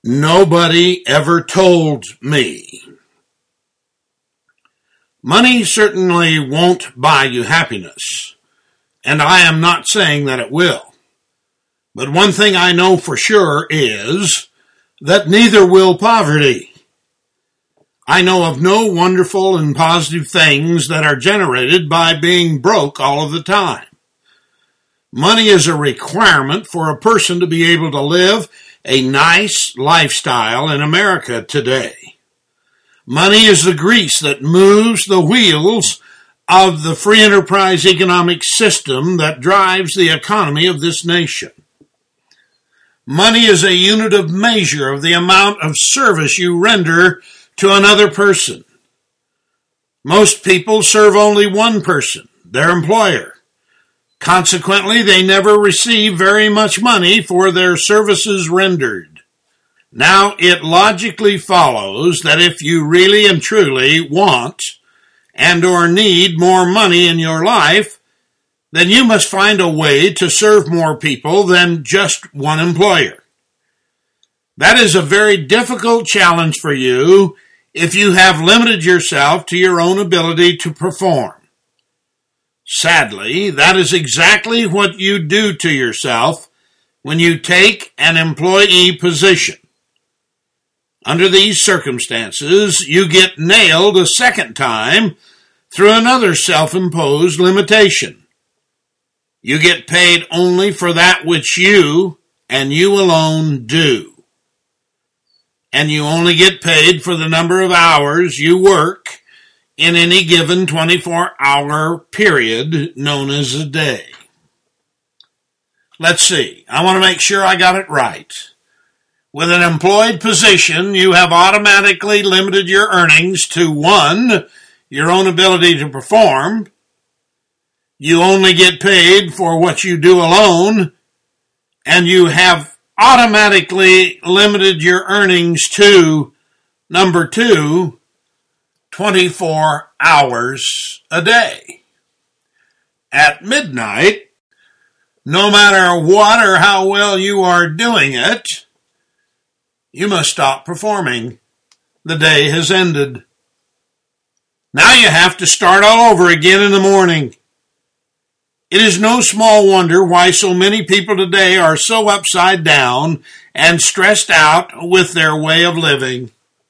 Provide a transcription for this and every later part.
Nobody ever told me. Money certainly won't buy you happiness, and I am not saying that it will. But one thing I know for sure is that neither will poverty. I know of no wonderful and positive things that are generated by being broke all of the time. Money is a requirement for a person to be able to live a nice lifestyle in America today. Money is the grease that moves the wheels of the free enterprise economic system that drives the economy of this nation. Money is a unit of measure of the amount of service you render to another person. Most people serve only one person, their employer. Consequently, they never receive very much money for their services rendered. Now, it logically follows that if you really and truly want and or need more money in your life, then you must find a way to serve more people than just one employer. That is a very difficult challenge for you if you have limited yourself to your own ability to perform. Sadly, that is exactly what you do to yourself when you take an employee position. Under these circumstances, you get nailed a second time through another self-imposed limitation. You get paid only for that which you and you alone do. And you only get paid for the number of hours you work in any given 24-hour period known as a day. Let's see. I want to make sure I got it right. With an employed position, you have automatically limited your earnings to 1, your own ability to perform. You only get paid for what you do alone, and you have automatically limited your earnings to, number 2, 24 hours a day. At midnight, no matter what or how well you are doing it, you must stop performing. The day has ended. Now you have to start all over again in the morning. It is no small wonder why so many people today are so upside down and stressed out with their way of living.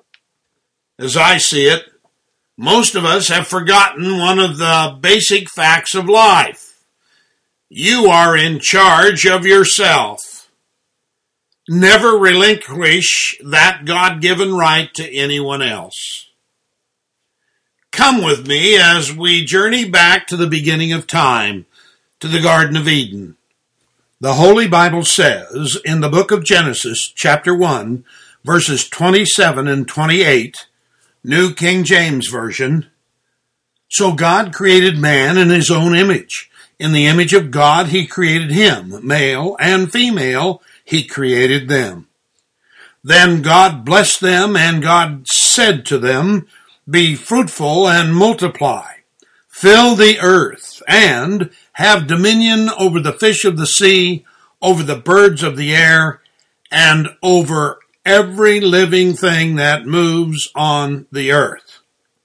As I see it, most of us have forgotten one of the basic facts of life. You are in charge of yourself. Never relinquish that God-given right to anyone else. Come with me as we journey back to the beginning of time, to the Garden of Eden. The Holy Bible says in the book of Genesis, chapter 1, verses 27 and 28, New King James Version, "So God created man in his own image. In the image of God he created him, male and female he created them. Then God blessed them, and God said to them, 'Be fruitful and multiply. Fill the earth, and have dominion over the fish of the sea, over the birds of the air, and over every living thing that moves on the earth.'"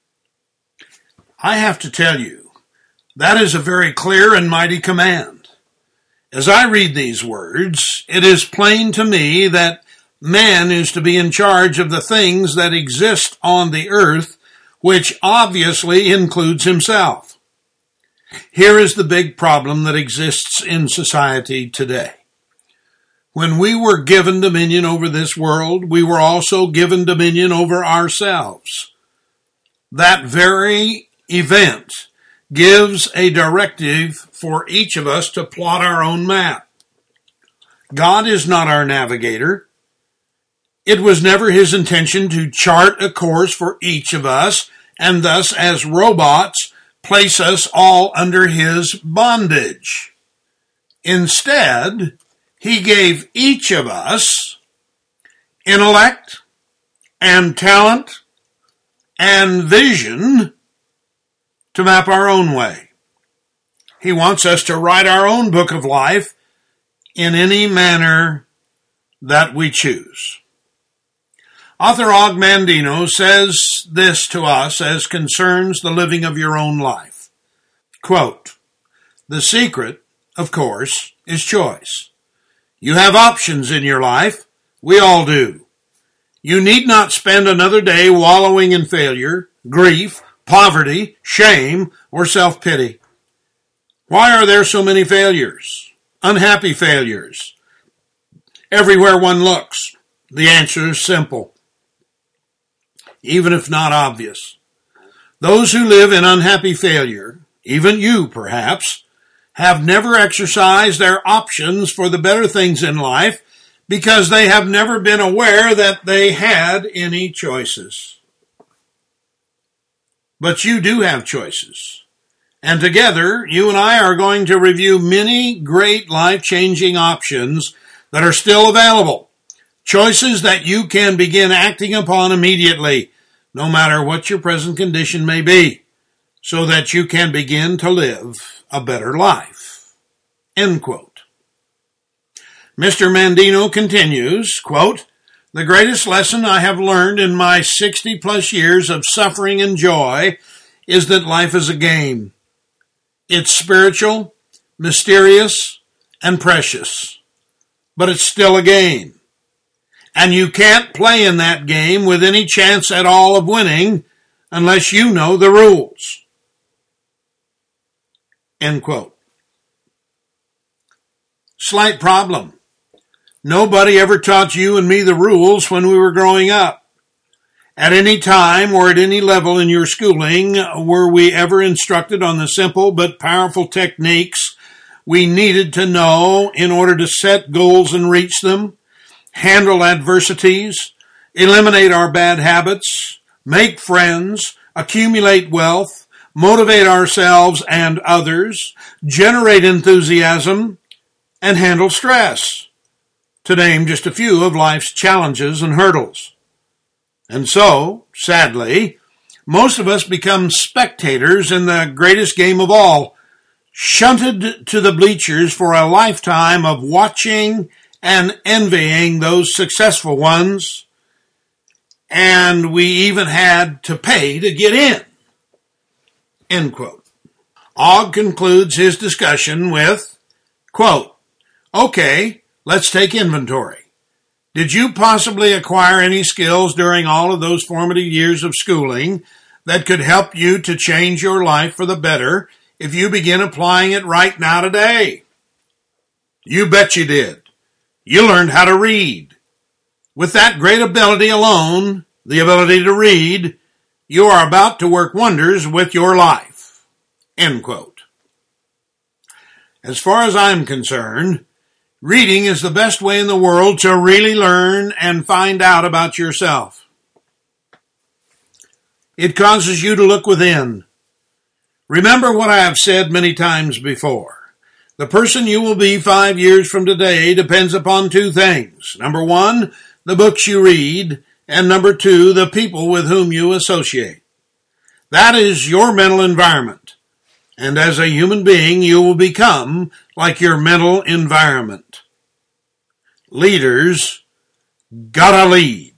I have to tell you, that is a very clear and mighty command. As I read these words, it is plain to me that man is to be in charge of the things that exist on the earth, which obviously includes himself. Here is the big problem that exists in society today. When we were given dominion over this world, we were also given dominion over ourselves. That very event gives a directive for each of us to plot our own map. God is not our navigator. It was never his intention to chart a course for each of us, and thus, as robots, place us all under his bondage. Instead, he gave each of us intellect and talent and vision to map our own way. He wants us to write our own book of life in any manner that we choose. Author Og Mandino says this to us as concerns the living of your own life. Quote, "The secret, of course, is choice. You have options in your life. We all do. You need not spend another day wallowing in failure, grief, poverty, shame, or self-pity. Why are there so many failures? Unhappy failures. Everywhere one looks, the answer is simple, even if not obvious. Those who live in unhappy failure, even you perhaps, have never exercised their options for the better things in life because they have never been aware that they had any choices. But you do have choices. And together, you and I are going to review many great life-changing options that are still available. Choices that you can begin acting upon immediately, no matter what your present condition may be, so that you can begin to live a better life." End quote. Mr. Mandino continues, quote, "The greatest lesson I have learned in my 60-plus years of suffering and joy is that life is a game. It's spiritual, mysterious, and precious, but it's still a game. And you can't play in that game with any chance at all of winning unless you know the rules." End quote. Slight problem. Nobody ever taught you and me the rules when we were growing up. At any time or at any level in your schooling, were we ever instructed on the simple but powerful techniques we needed to know in order to set goals and reach them, handle adversities, eliminate our bad habits, make friends, accumulate wealth, motivate ourselves and others, generate enthusiasm, and handle stress, to name just a few of life's challenges and hurdles? And so, sadly, most of us become spectators in the greatest game of all, shunted to the bleachers for a lifetime of watching and envying those successful ones, and we even had to pay to get in. End quote. Og concludes his discussion with, quote, "Okay, let's take inventory. Did you possibly acquire any skills during all of those formative years of schooling that could help you to change your life for the better if you begin applying it right now today? You bet you did. You learned how to read. With that great ability alone, the ability to read, you are about to work wonders with your life." End quote. As far as I'm concerned, reading is the best way in the world to really learn and find out about yourself. It causes you to look within. Remember what I have said many times before. The person you will be 5 years from today depends upon two things. Number one, the books you read, and number two, the people with whom you associate. That is your mental environment. And as a human being, you will become like your mental environment. Leaders gotta lead.